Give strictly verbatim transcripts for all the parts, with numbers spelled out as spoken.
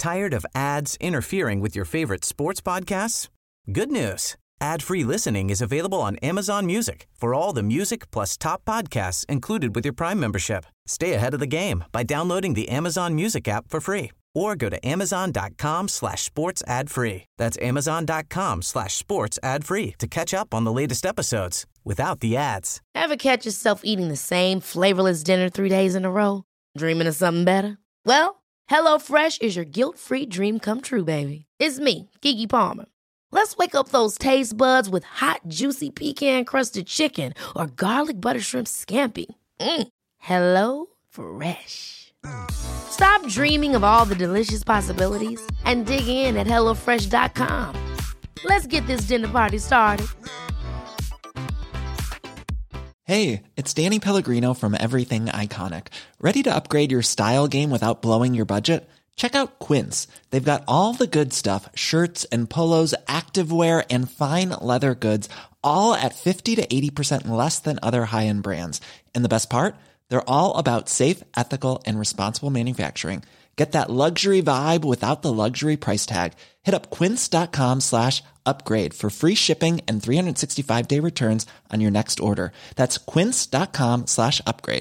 Tired of ads interfering with your favorite sports podcasts? Good news. Ad-free listening is available on Amazon Music for all the music plus top podcasts included with your Prime membership. Stay ahead of the game by downloading the Amazon Music app for free or go to amazon.com slash sports ad free. That's amazon.com slash sports ad free to catch up on the latest episodes without the ads. Ever catch yourself eating the same flavorless dinner three days in a row? Dreaming of something better? Well, HelloFresh is your guilt-free dream come true, baby. It's me, Keke Palmer. Let's wake up those taste buds with hot, juicy pecan-crusted chicken or garlic butter shrimp scampi. Mm. Hello Fresh. Stop dreaming of all the delicious possibilities and dig in at hello fresh dot com. Let's get this dinner party started. Hey, it's Danny Pellegrino from Everything Iconic. Ready to upgrade your style game without blowing your budget? Check out Quince. They've got all the good stuff, shirts and polos, activewear, and fine leather goods, all at fifty to eighty percent less than other high-end brands. And the best part? They're all about safe, ethical, and responsible manufacturing. Get that luxury vibe without the luxury price tag. Hit up quince.com slash upgrade for free shipping and three sixty-five day returns on your next order. That's quince.com slash upgrade.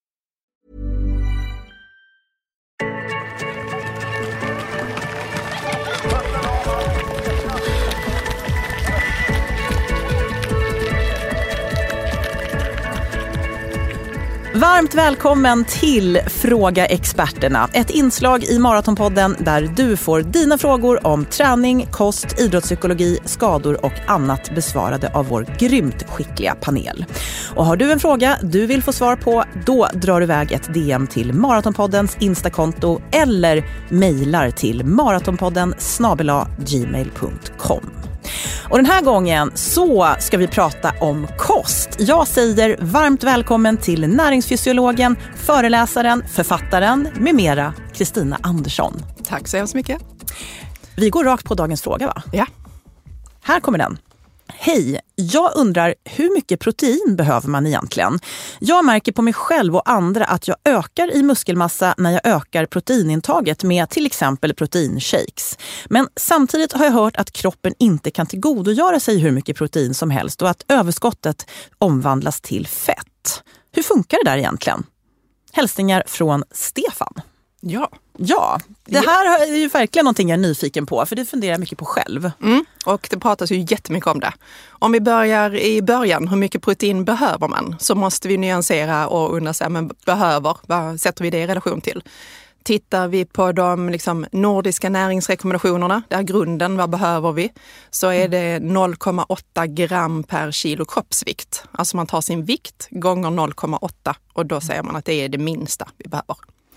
Varmt välkommen till Fråga Experterna. Ett inslag i Maratonpodden där du får dina frågor om träning, kost, idrottspsykologi, skador och annat besvarade av vår grymt skickliga panel. Och har du en fråga du vill få svar på, då drar du iväg ett D M till Maratonpoddens Instakonto eller mejlar till maratonpodden snabel-a gmail punkt com. Och den här gången så ska vi prata om kost. Jag säger varmt välkommen till näringsfysiologen, föreläsaren, författaren med mera, Kristina Andersson. Tack så hemskt mycket. Vi går rakt på dagens fråga, va? Ja. Här kommer den. Hej, jag undrar hur mycket protein behöver man egentligen? Jag märker på mig själv och andra att jag ökar i muskelmassa när jag ökar proteinintaget med till exempel proteinshakes. Men samtidigt har jag hört att kroppen inte kan tillgodogöra sig hur mycket protein som helst och att överskottet omvandlas till fett. Hur funkar det där egentligen? Hälsningar från Stefan. Ja. Ja, det här är ju verkligen någonting jag är nyfiken på, för det funderar jag mycket på själv. Mm, och det pratas ju jättemycket om det. Om vi börjar i början, hur mycket protein behöver man? Så måste vi nyansera och undra sig, men behöver, vad sätter vi det i relation till? Tittar vi på de liksom, nordiska näringsrekommendationerna, där grunden, vad behöver vi? Så är det noll komma åtta gram per kilo kroppsvikt. Alltså man tar sin vikt gånger noll komma åtta och då säger man att det är det minsta vi behöver.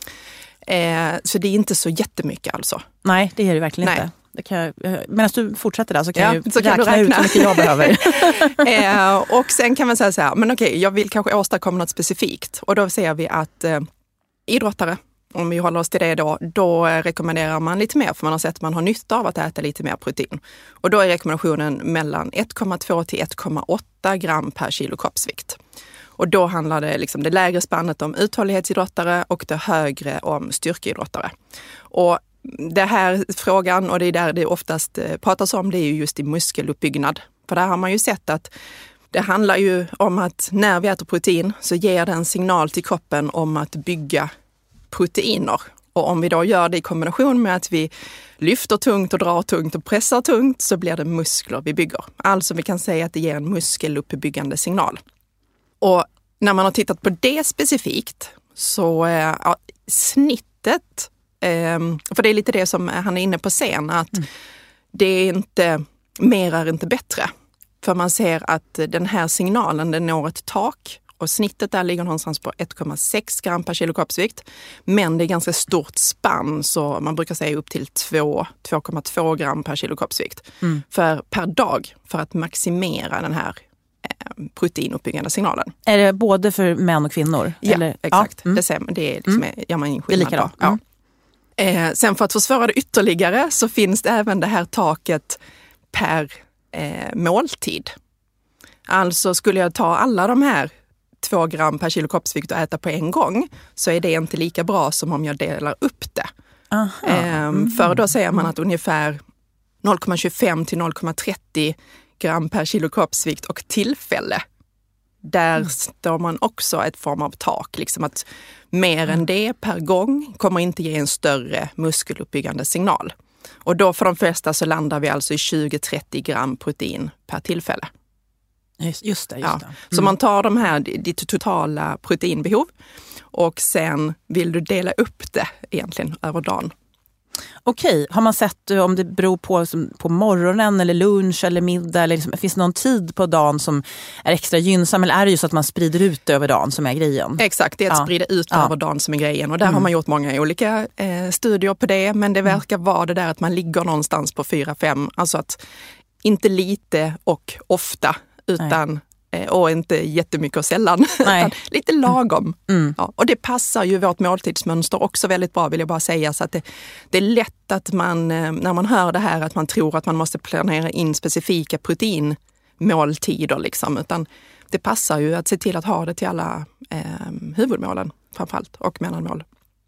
Eh, så det är inte så jättemycket alltså. Nej, det är det verkligen Nej. inte. Det kan jag, medan du fortsätter där så kan ja, jag så räkna, kan du räkna ut hur mycket jag behöver. eh, och sen kan man säga så här, men okej, jag vill kanske åstadkomma något specifikt. Och då ser vi att eh, idrottare, om vi håller oss till det då, då rekommenderar man lite mer, för man har sett att man har nytta av att äta lite mer protein. Och då är rekommendationen mellan ett komma två till ett komma åtta gram per kilo kroppsvikt. Och då handlar det liksom det lägre spannet om uthållighetsidrottare och det högre om styrkeidrottare. Och det här frågan, och det är där det oftast pratas om, det är ju just i muskeluppbyggnad. För där har man ju sett att det handlar ju om att när vi äter protein så ger det en signal till kroppen om att bygga proteiner. Och om vi då gör det i kombination med att vi lyfter tungt och drar tungt och pressar tungt, så blir det muskler vi bygger. Alltså vi kan säga att det ger en muskeluppbyggande signal. Och när man har tittat på det specifikt så ja, snittet, eh, för det är lite det som han är inne på sen, att mm. det är inte, mer är inte bättre. För man ser att den här signalen, den når ett tak och snittet där ligger någonstans på ett komma sex gram per kilo kroppsvikt. Men det är ganska stort spann, så man brukar säga upp till två komma två gram per kilo kroppsvikt mm. för, per dag, för att maximera den här proteinuppbyggande signalen. Är det både för män och kvinnor? Ja, eller? exakt. Ja. Mm. Det, det är liksom, mm. gör man ingen skillnad det är på. Ja. Mm. Eh, sen för att försvara det ytterligare så finns det även det här taket per eh, måltid. Alltså skulle jag ta alla de här två gram per kilo kroppsvikt och äta på en gång, så är det inte lika bra som om jag delar upp det. Mm. För då säger man att ungefär noll komma tjugofem till noll komma trettio gram per kilo kroppsvikt och tillfälle. Där mm. står man också ett form av tak. Liksom att mer mm. än det per gång kommer inte ge en större muskeluppbyggande signal. Och då för de flesta så landar vi alltså i tjugo till trettio gram protein per tillfälle. Just, just det. Just ja. det. Mm. Så man tar de här, ditt totala proteinbehov och sen vill du dela upp det egentligen över dagen. Okej, har man sett om det beror på, på morgonen eller lunch eller middag? Eller liksom, finns det någon tid på dagen som är extra gynnsam? Eller är det ju så att man sprider ut det över dagen som är grejen? Exakt, det är att ja. sprida ut ja. över dagen som är grejen. Och där mm. har man gjort många olika eh, studier på det. Men det verkar vara det där att man ligger någonstans på fyra fem. Alltså att inte lite och ofta utan... Nej. Och inte jättemycket och sällan, utan lite lagom. Mm. Ja, och det passar ju vårt måltidsmönster också väldigt bra, vill jag bara säga. Så att det, det är lätt att man, när man hör det här, att man tror att man måste planera in specifika proteinmåltider. Liksom. Utan det passar ju att se till att ha det till alla eh, huvudmålen framförallt och mellanmål.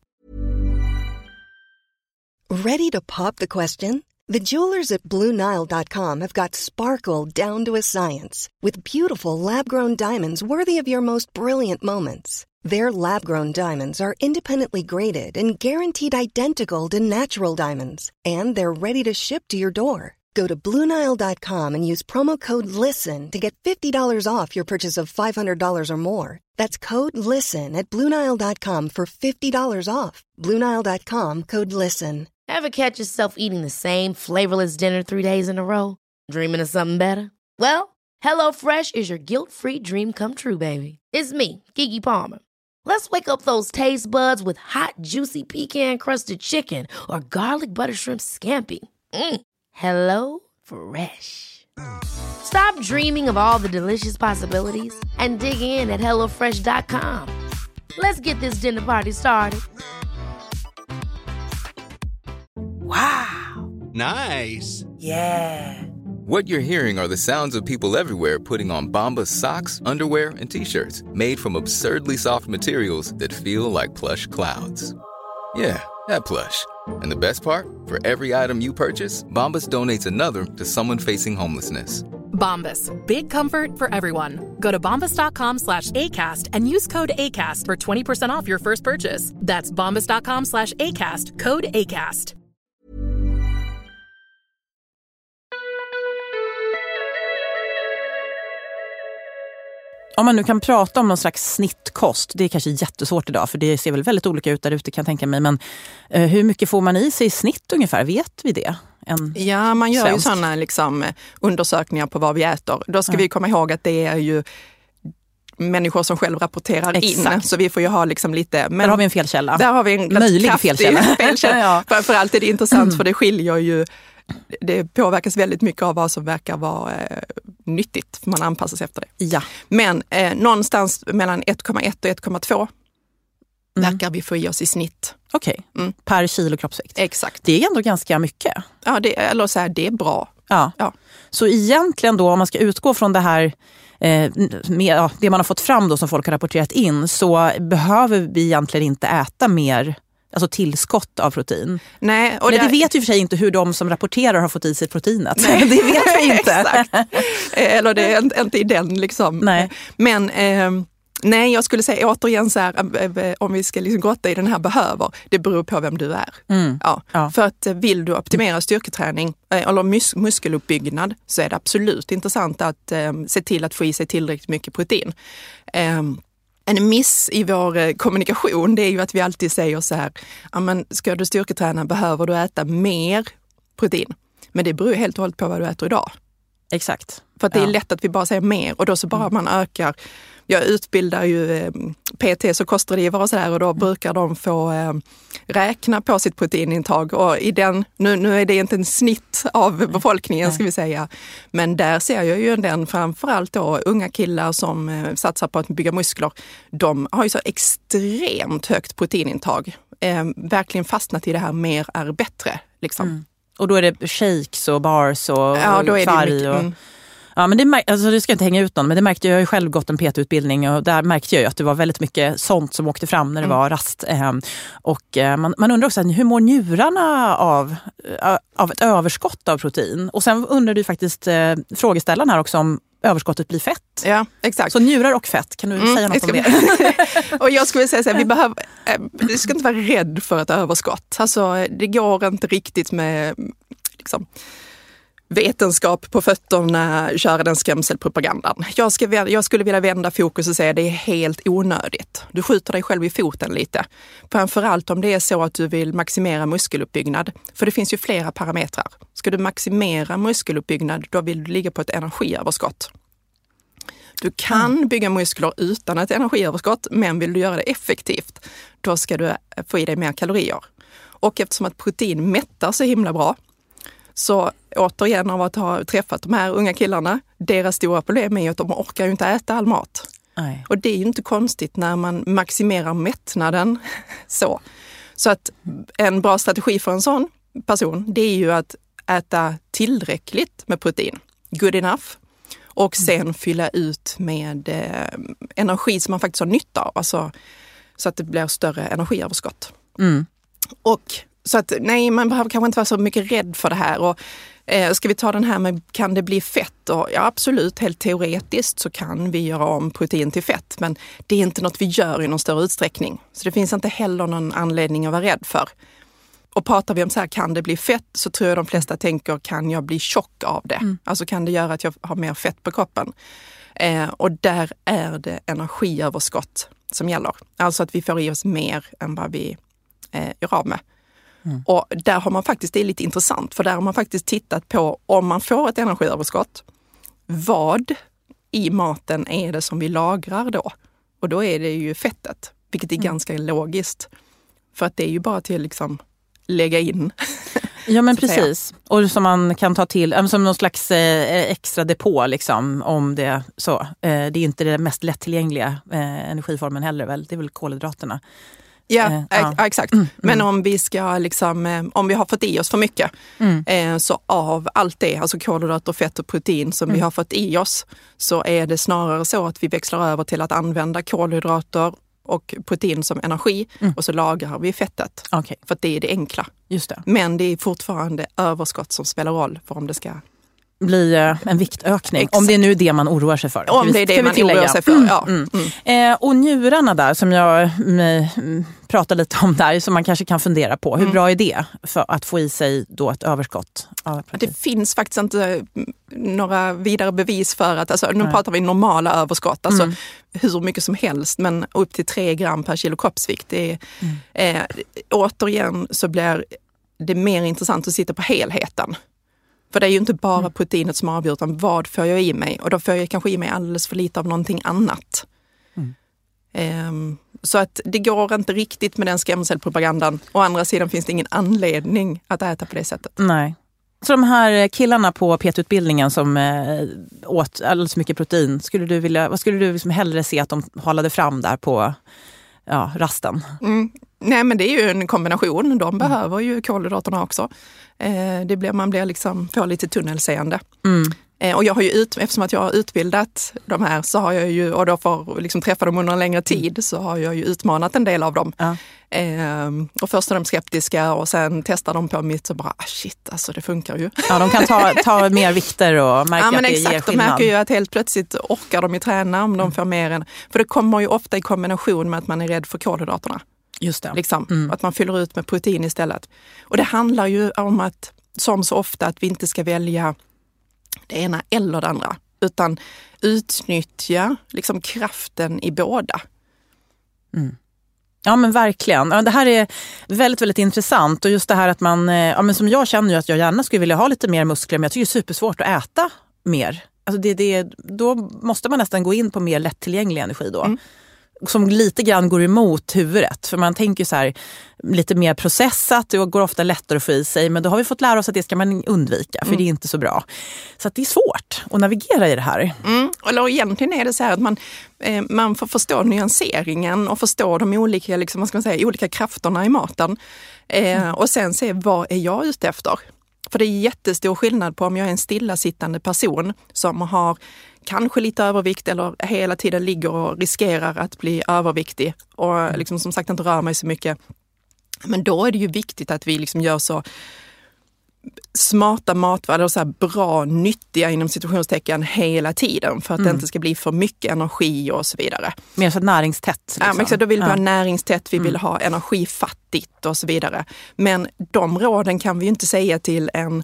Ready to pop the question? The jewelers at Blue Nile dot com have got sparkle down to a science with beautiful lab-grown diamonds worthy of your most brilliant moments. Their lab-grown diamonds are independently graded and guaranteed identical to natural diamonds, and they're ready to ship to your door. Go to Blue Nile dot com and use promo code LISTEN to get fifty dollars off your purchase of five hundred dollars or more. That's code LISTEN at Blue Nile dot com for fifty dollars off. Blue Nile dot com, code LISTEN. Ever catch yourself eating the same flavorless dinner three days in a row? Dreaming of something better? Well, HelloFresh is your guilt-free dream come true, baby. It's me, Keke Palmer. Let's wake up those taste buds with hot, juicy pecan-crusted chicken or garlic butter shrimp scampi. Mm. Hello Fresh. Stop dreaming of all the delicious possibilities and dig in at hello fresh dot com. Let's get this dinner party started. Wow. Nice. Yeah. What you're hearing are the sounds of people everywhere putting on Bombas socks, underwear, and T-shirts made from absurdly soft materials that feel like plush clouds. Yeah, that plush. And the best part? For every item you purchase, Bombas donates another to someone facing homelessness. Bombas. Big comfort for everyone. Go to bombas dot com slash ACAST and use code ACAST for twenty percent off your first purchase. That's bombas dot com slash ACAST. Code ACAST. Om man nu kan prata om någon slags snittkost, det är kanske jättesvårt idag för det ser väl väldigt olika ut där ute kan jag tänka mig. Men eh, hur mycket får man i sig i snitt ungefär? Vet vi det? En ja, man gör svensk. ju sådana liksom, undersökningar på vad vi äter. Då ska ja. vi komma ihåg att det är ju människor som själv rapporterar Exakt. in. Så vi får ju ha liksom lite... Men där har vi en felkälla. Där har vi en möjlig felkälla. felkälla. ja. Framförallt är det intressant mm. för det skiljer ju... Det påverkas väldigt mycket av vad som verkar vara eh, nyttigt. För man anpassar sig efter det. Ja. Men eh, någonstans mellan ett komma ett och ett komma två mm. verkar vi få i oss i snitt. Okej, okay. mm. per kilo kroppsvikt. Exakt. Det är ändå ganska mycket. Ja, det, eller så här, det är bra. Ja. ja. Så egentligen då, om man ska utgå från det här eh, med, ja, det man har fått fram då som folk har rapporterat in, så behöver vi egentligen inte äta mer, alltså tillskott av protein. Nej, och men det, det vet ju för sig inte hur de som rapporterar har fått i sig proteinet. Nej. Det vet vi inte. Exakt. Eller det är inte i den liksom. Nej. Men eh, nej, jag skulle säga återigen så här, om vi ska liksom grotta i den här behöver, det beror på vem du är. Mm. Ja. Ja. För att vill du optimera styrketräning eller mus- muskeluppbyggnad så är det absolut intressant att eh, se till att få i sig tillräckligt mycket protein. Eh, En miss i vår kommunikation, det är ju att vi alltid säger så här, ja, men ska du styrketräna behöver du äta mer protein. Men det beror ju helt och hållet på vad du äter idag. Exakt. För att det är ja. lätt att vi bara säger mer och då så bara man ökar. Jag utbildar ju eh, P T:s och kostrådgivare och sådär och då brukar de få eh, räkna på sitt proteinintag. Och i den, nu, nu är det inte en snitt av befolkningen ska vi säga. Men där ser jag ju den framförallt då unga killar som eh, satsar på att bygga muskler. De har ju så extremt högt proteinintag. Eh, verkligen fastnat i det här mer är bättre liksom. Mm. Och då är det shakes och bars och ja, då är kvarg det mycket, och... mm. Ja, men det, mär- alltså, det ska inte hänga ut någon, men det märkte jag, jag har ju själv gått en P T-utbildning och där märkte jag ju att det var väldigt mycket sånt som åkte fram när det mm. var rast. Eh, och eh, man, man undrar också, hur mår njurarna av, uh, av ett överskott av protein? Och sen undrar du faktiskt eh, frågeställaren här också om överskottet blir fett. Ja, exakt. Så njurar och fett, kan du mm, säga något om det? Och jag skulle säga så här, vi behöver, du ska inte vara rädd för ett överskott. Alltså, det går inte riktigt med liksom, vetenskap på fötterna, köra den skrämselpropagandan. Jag, ska, jag skulle vilja vända fokus och säga att det är helt onödigt. Du skjuter dig själv i foten lite. Framförallt om det är så att du vill maximera muskeluppbyggnad. För det finns ju flera parametrar. Ska du maximera muskeluppbyggnad, då vill du ligga på ett energiöverskott. Du kan mm. bygga muskler utan ett energiöverskott, men vill du göra det effektivt, då ska du få i dig mer kalorier. Och eftersom att protein mättar så himla bra, så återigen av att ha träffat de här unga killarna, deras stora problem är ju att de orkar ju inte äta all mat. Nej. Och det är ju inte konstigt när man maximerar mättnaden så. Så att en bra strategi för en sån person, det är ju att äta tillräckligt med protein, good enough, och sen mm. fylla ut med eh, energi som man faktiskt har nytta av, alltså, så att det blir större energiöverskott. Mm. Och så att nej, man behöver kanske inte vara så mycket rädd för det här. Och, eh, ska vi ta den här med, kan det bli fett? Och, ja, absolut, helt teoretiskt så kan vi göra om protein till fett. Men det är inte något vi gör i någon större utsträckning. Så det finns inte heller någon anledning att vara rädd för. Och pratar vi om så här, kan det bli fett? Så tror jag de flesta tänker, kan jag bli tjock av det? Mm. Alltså kan det göra att jag har mer fett på kroppen? Eh, och där är det energiöverskott som gäller. Alltså att vi får i oss mer än vad vi eh, gör av med. Mm. Och där har man faktiskt, det är lite intressant, för där har man faktiskt tittat på om man får ett energiöverskott, vad i maten är det som vi lagrar då? Och då är det ju fettet, vilket är mm. ganska logiskt. För att det är ju bara till liksom lägga in. Ja, men precis. Och som man kan ta till, som någon slags eh, extra depå liksom, om det så. Eh, det är inte det mest lättillgängliga eh, energiformen heller väl, det är väl kolhydraterna. Ja, eh, ja. ja, exakt. Mm, men mm. om vi ska liksom, eh, om vi har fått i oss för mycket, mm. eh, så av allt det, alltså kolhydrater, fett och protein som mm. vi har fått i oss, så är det snarare så att vi växlar över till att använda kolhydrater och protein som energi mm. och så lagrar vi fettet. Okay. För att det är det enkla. Just det. Men det är fortfarande överskott som spelar roll för om det ska bli en viktökning. Exakt. Om det är nu det man oroar sig för. Om vi, det är det man oroar sig för, ja. Mm. Mm. Eh, och njurarna där som jag mm, pratar lite om där, som man kanske kan fundera på. Hur mm. bra är det för att få i sig då ett överskott? Det finns faktiskt inte några vidare bevis för att, alltså, nu Nej. pratar vi normala överskott, alltså mm. hur mycket som helst, men upp till tre gram per kilo kroppsvikt. Det är, mm. eh, återigen så blir det mer intressant att sitta på helheten. För det är ju inte bara mm. proteinet som avgör, utan vad får jag i mig? Och då får jag kanske i mig alldeles för lite av någonting annat. Mm. Um, så att det går inte riktigt med den skrämselpropagandan. Å andra sidan finns det ingen anledning att äta på det sättet. Nej. Så de här killarna på P T-utbildningen som äh, åt alldeles mycket protein, skulle du vilja, vad skulle du liksom hellre se att de halade fram där på ja, rasten? Mm. Nej, men det är ju en kombination. De mm. behöver ju kolhydraterna också. Eh, det blir, man blir liksom, får lite tunnelseende. Mm. Eh, och jag har ju ut, eftersom att jag har utbildat de här, så har jag ju, och då får liksom träffa dem under en längre tid, så har jag ju utmanat en del av dem. Ja. Eh, och först är de skeptiska och sen testar de på mitt så bara, ah, shit, alltså det funkar ju. Ja, de kan ta, ta mer vikter och märka ja, men att det exakt, ger skillnad. De märker ju att helt plötsligt orkar de ju träna om de mm. får mer än, för det kommer ju ofta i kombination med att man är rädd för kolhydraterna. Just det. Liksom, mm. att man fyller ut med protein istället. Och det handlar ju om att, som så ofta, att vi inte ska välja det ena eller det andra, utan utnyttja liksom kraften i båda. Mm. Ja, men verkligen. Ja, det här är väldigt, väldigt intressant. Och just det här att man, ja, men som jag känner ju att jag gärna skulle vilja ha lite mer muskler, men jag tycker det är supersvårt att äta mer. Alltså det, det, då måste man nästan gå in på mer lättillgänglig energi då. Mm. Som lite grann går emot huvudet. För man tänker så här, lite mer processat, det går ofta lättare att få i sig. Men då har vi fått lära oss att det ska man undvika, för mm. det är inte så bra. Så att det är svårt att navigera i det här. Mm. Eller egentligen är det så här att man, eh, man får förstå nyanseringen och förstå de olika, liksom, vad ska man säga, olika krafterna i maten. Eh, mm. Och sen se, vad är jag ute efter? För det är jättestor skillnad på om jag är en stillasittande person som har kanske lite övervikt eller hela tiden ligger och riskerar att bli överviktig och liksom som sagt inte rör mig så mycket. Men då är det ju viktigt att vi liksom gör så smarta matval och så här bra, nyttiga inom situationstecken hela tiden för att mm. det inte ska bli för mycket energi och så vidare. Mer så näringstätt. Liksom. Ja, men exakt, då vill vi ja. ha näringstätt, vi mm. vill ha energifattigt och så vidare. Men de råden kan vi ju inte säga till en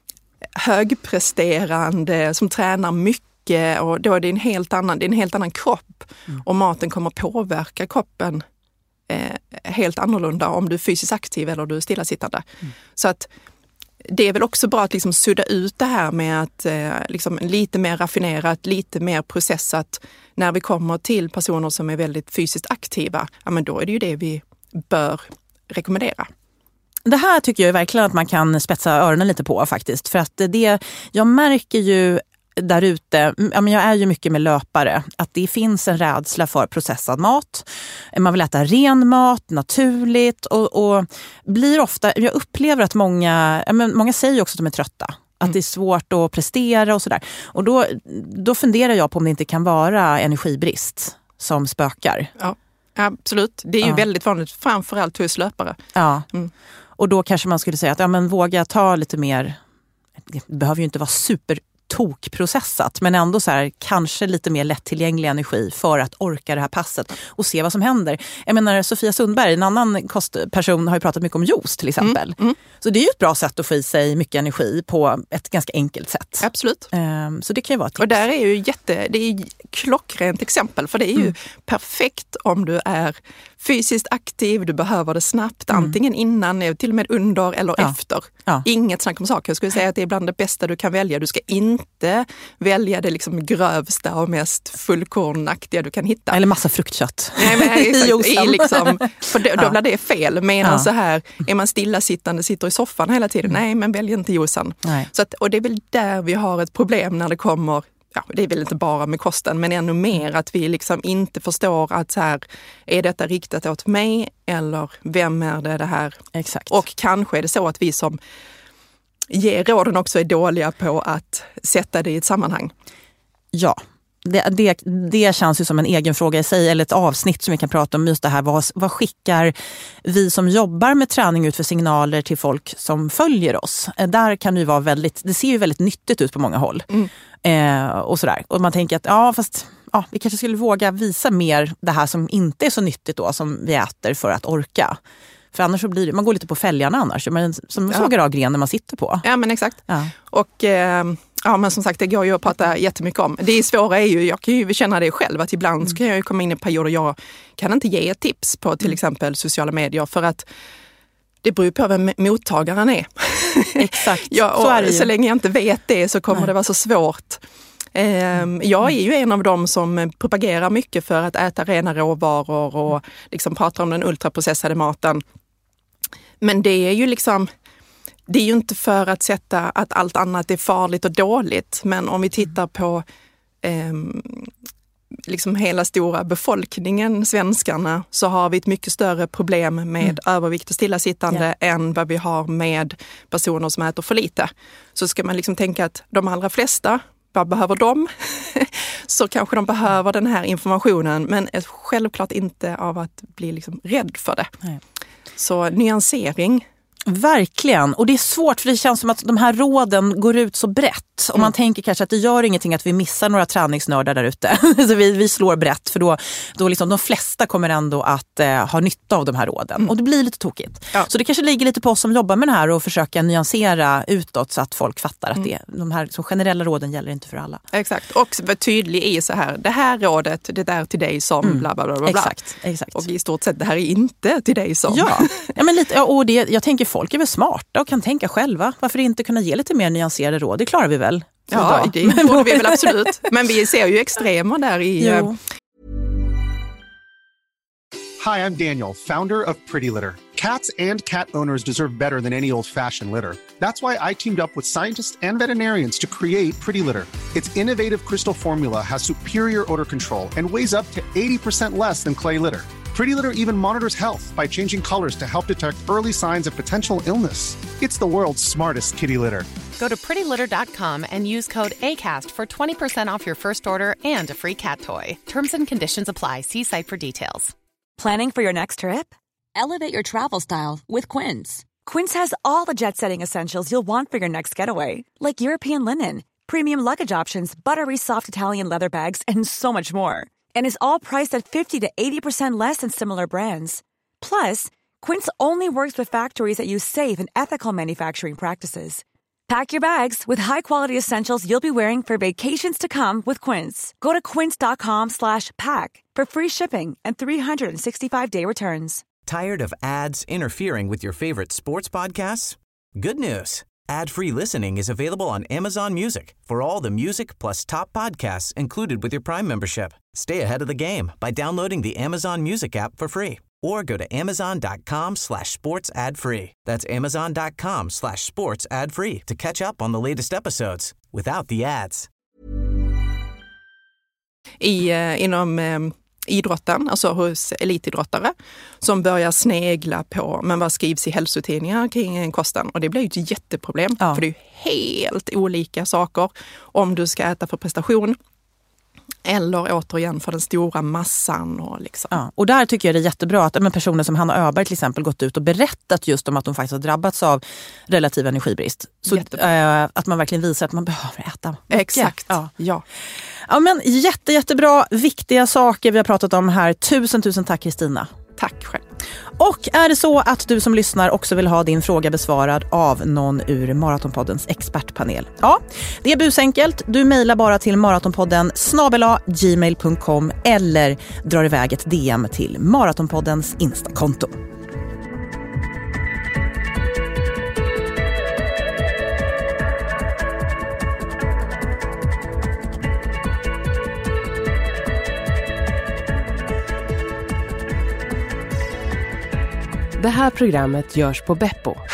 högpresterande som tränar mycket och då är det en helt annan, det är en helt annan kropp mm. och maten kommer påverka kroppen eh, helt annorlunda om du är fysiskt aktiv eller du är stillasittande. Mm. Så att det är väl också bra att liksom sudda ut det här med att eh, liksom lite mer raffinerat, lite mer processat. När vi kommer till personer som är väldigt fysiskt aktiva, ja men då är det ju det vi bör rekommendera. Det här tycker jag verkligen att man kan spetsa öronen lite på faktiskt. För att det, jag märker ju där ute, ja, men jag är ju mycket med löpare, att det finns en rädsla för processad mat. Man vill äta ren mat, naturligt och, och blir ofta, jag upplever att många, ja, men många säger också att de är trötta. Att mm. det är svårt att prestera och sådär. Och då, då funderar jag på om det inte kan vara energibrist som spökar. Ja, absolut. Det är ju ja. väldigt vanligt, framförallt hos löpare. Ja, mm. och då kanske man skulle säga att ja, men våga ta lite mer, det behöver ju inte vara super tokprocessat, men ändå så här, kanske lite mer lättillgänglig energi för att orka det här passet och se vad som händer. Jag menar, Sofia Sundberg, en annan kostperson, har ju pratat mycket om juice till exempel. Mm, mm. Så det är ju ett bra sätt att få i sig mycket energi på ett ganska enkelt sätt. Absolut. Um, så det kan ju vara ett tips. Och där är ju jätte, det är klockrent exempel, för det är ju mm. perfekt om du är fysiskt aktiv, du behöver det snabbt, mm. antingen innan, till och med under eller ja. efter. Ja. Inget snack om saker. Jag skulle säga att det är bland det bästa du kan välja. Du ska inte välja det liksom grövsta och mest fullkornaktiga du kan hitta. Eller massa fruktkött. Nej, men exakt, i liksom, för då, då ja. blir det fel. Medan ja. så här, är man stillasittande, sitter i soffan hela tiden, nej men välj inte juicen. Så att, och det är väl där vi har ett problem när det kommer. Ja, det är väl inte bara med kosten, men ännu mer att vi liksom inte förstår att så här, är detta riktat åt mig eller vem är det det här? Exakt. Och kanske är det så att vi som ger råden också är dåliga på att sätta det i ett sammanhang. Ja, det, det, det känns ju som en egen fråga i sig, eller ett avsnitt som vi kan prata om just det här. Vad, vad skickar vi som jobbar med träning ut för signaler till folk som följer oss? Där kan det ju vara väldigt, det ser ju väldigt nyttigt ut på många håll. Mm. Eh, och sådär. Och man tänker att ja, fast ja, vi kanske skulle våga visa mer det här som inte är så nyttigt då, som vi äter för att orka. För annars så blir det, man går lite på fälgarna annars, men som sågar av grenen man sitter på. Ja, men exakt. Ja. Och eh, ja, men som sagt, det går ju att prata jättemycket om. Det svåra är ju, jag kan ju känna det själv, att ibland mm. så kan jag ju komma in i perioder jag kan inte ge ett tips på till exempel sociala medier, för att det beror på vem mottagaren är. Exakt, ja, och så är det ju. Så länge jag inte vet det så kommer Nej. det vara så svårt. Um, jag är ju en av dem som propagerar mycket för att äta rena råvaror och liksom pratar om den ultraprocessade maten. Men det är ju liksom, det är ju inte för att sätta att allt annat är farligt och dåligt. Men om vi tittar på um, liksom hela stora befolkningen, svenskarna, så har vi ett mycket större problem med mm. övervikt och stillasittande yeah. än vad vi har med personer som äter för lite. Så ska man liksom tänka att de allra flesta, vad behöver de? Så kanske de behöver den här informationen, men självklart inte av att bli liksom rädd för det. Nej. Så nyansering. Verkligen, och det är svårt för det känns som att de här råden går ut så brett och mm. man tänker kanske att det gör ingenting att vi missar några träningsnördar där ute. Så vi, vi slår brett, för då, då liksom de flesta kommer ändå att eh, ha nytta av de här råden mm. och det blir lite tokigt. Ja. Så det kanske ligger lite på oss som jobbar med det här och försöka nyansera utåt så att folk fattar mm. att det, de här så generella råden gäller inte för alla. Exakt, och vara tydlig i så här, det här rådet, det är till dig som mm. bla bla bla bla. Exakt, exakt. Och i stort sett, det här är inte till dig som. Ja, ja men lite, och det, jag tänker folk är väl smarta och kan tänka själva. Varför inte kunna ge lite mer nyanserade råd? Det klarar vi väl? Ja, idag. Det borde vi väl absolut. Men vi ser ju extremer där i... Jo. Hi, I'm Daniel, founder of Pretty Litter. Cats and cat owners deserve better than any old-fashioned litter. That's why I teamed up with scientists and veterinarians to create Pretty Litter. Its innovative crystal formula has superior odor control and weighs up to eighty percent less than clay litter. Pretty Litter even monitors health by changing colors to help detect early signs of potential illness. It's the world's smartest kitty litter. Go to pretty litter dot com and use code ACAST for twenty percent off your first order and a free cat toy. Terms and conditions apply. See site for details. Planning for your next trip? Elevate your travel style with Quince. Quince has all the jet-setting essentials you'll want for your next getaway, like European linen, premium luggage options, buttery soft Italian leather bags, and so much more. And is all priced at fifty to eighty percent less than similar brands. Plus, Quince only works with factories that use safe and ethical manufacturing practices. Pack your bags with high-quality essentials you'll be wearing for vacations to come with Quince. Go to quince dot com slash pack for free shipping and three sixty-five day returns. Tired of ads interfering with your favorite sports podcasts? Good news. Ad-free listening is available on Amazon Music for all the music plus top podcasts included with your Prime membership. Stay ahead of the game by downloading the Amazon Music app for free or go to amazon dot com slash sports ad free. That's amazon dot com slash sports ad free to catch up on the latest episodes without the ads. I, eh, inom eh, idrotten, alltså hos elitidrottare som börjar snegla på men vad skrivs i hälsotidningar kring kosten. Och det blir ju ett jätteproblem, ja. För det är ju helt olika saker om du ska äta för prestation eller återigen för den stora massan. Och, liksom. ja, och där tycker jag det är jättebra att men personer som Hanna Öberg till exempel gått ut och berättat just om att de faktiskt har drabbats av relativ energibrist. Så äh, att man verkligen visar att man behöver äta mycket. Exakt, ja. ja. Ja, men jätte, jättebra, viktiga saker vi har pratat om här. Tusen, tusen tack Kristina. Tack själv. Och är det så att du som lyssnar också vill ha din fråga besvarad av någon ur Maratonpoddens expertpanel? Ja, det är busenkelt. Du mejlar bara till maratonpodden snabel-a gmail punkt com eller drar iväg ett D M till Maratonpoddens Instakonto. Det här programmet görs på Beppo